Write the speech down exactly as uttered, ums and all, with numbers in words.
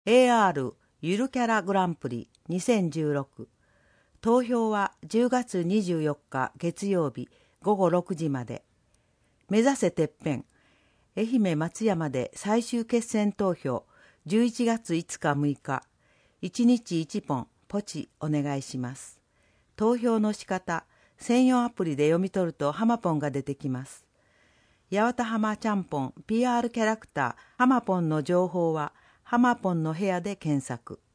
エーアール ゆるキャラグランプリにせんじゅうろく。投票はじゅうがつにじゅうよっか月曜日ごごろくじまで。目指せてっぺん。愛媛松山で最終決選投票じゅういちがついつかむいか。いちにちいちポンポチお願いします。投票の仕方、専用アプリで読み取るとハマポンが出てきます。八幡浜ちゃんぽん ピーアール キャラクターハマポンの情報はハマポンの部屋で検索。